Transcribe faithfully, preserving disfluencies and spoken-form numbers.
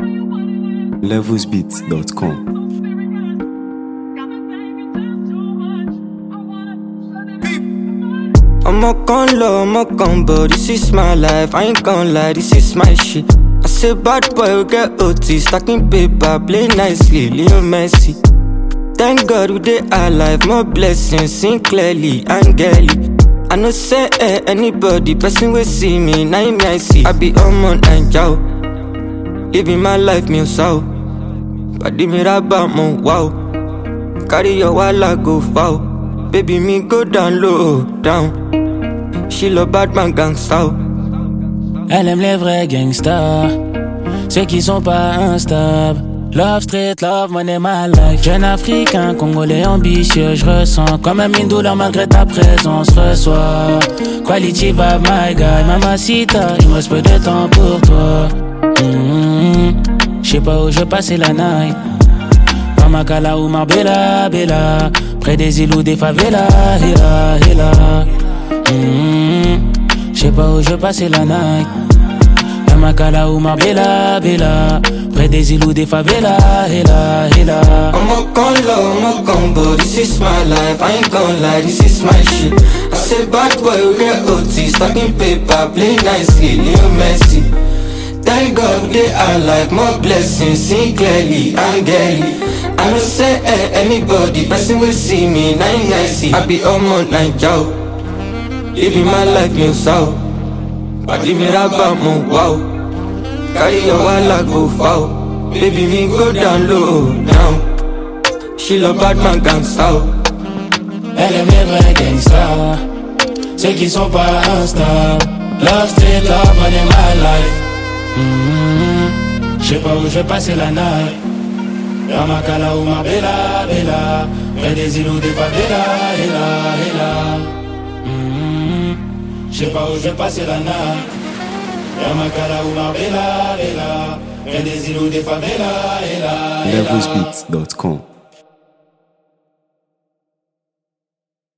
levels beats dot com. I'm a con low, I'm a con, but this is my life. I ain't gon' lie, this is my shit. I say bad boy will get O T, stacking paper, play nicely, Leo Messi. Thank God we dey alive, more blessings, sing clearly, angelic. I know say eh, anybody, person will see me, now me I see. I be on mon and yow, living my life, me so. Body me rabba mon wow, carry your walla go foul. Baby me go down low, down. She love bad man gangsta. Elle aime les vrais gangsters, ceux qui sont pas instables. Love street, love money, my life. Jeune africain, congolais ambitieux, je ressens comme même une douleur malgré ta présence. Reçois quality vibe, my guy, mamacita, il me reste peu de temps pour toi. Mm-hmm. J'sais pas où je passais la night. Pamakala ou Marbella, Bella, près des îles ou des favelas, héla, héla. Mm-hmm. J'sais pas où je passais la night. Pamakala ou Marbella, Bella, près des îles ou des favelas, héla, héla. I'm a con low, I'm a con, but this is my life. I ain't gon' lie, this is my shit. I say bad boy will get O T, stacking paper, play nicely, Leo Messi. Thank God they are alive, more blessings, sing clearly, angelic. I know say eh, anybody, person will see me, now I see. I be on mon and yow, living my life, me so. Body me rabba mon wow, carry your walla go foul. Baby me go down low, down. She love bad man gangsta. Elle aime les vrais gangsters, ceux qui sont pas instables. Love street, love money, my life. Mm-hmm. J'sais pas où je vais passer la night. Ramakala ou Marbella, Bella, près des îles ou des favelas, héla, héla. Mm-hmm. J'sais pas où je vais passer la night. Ramakala ou Marbella, Bella, près des îles ou des favelas, héla, héla. levels beats dot com.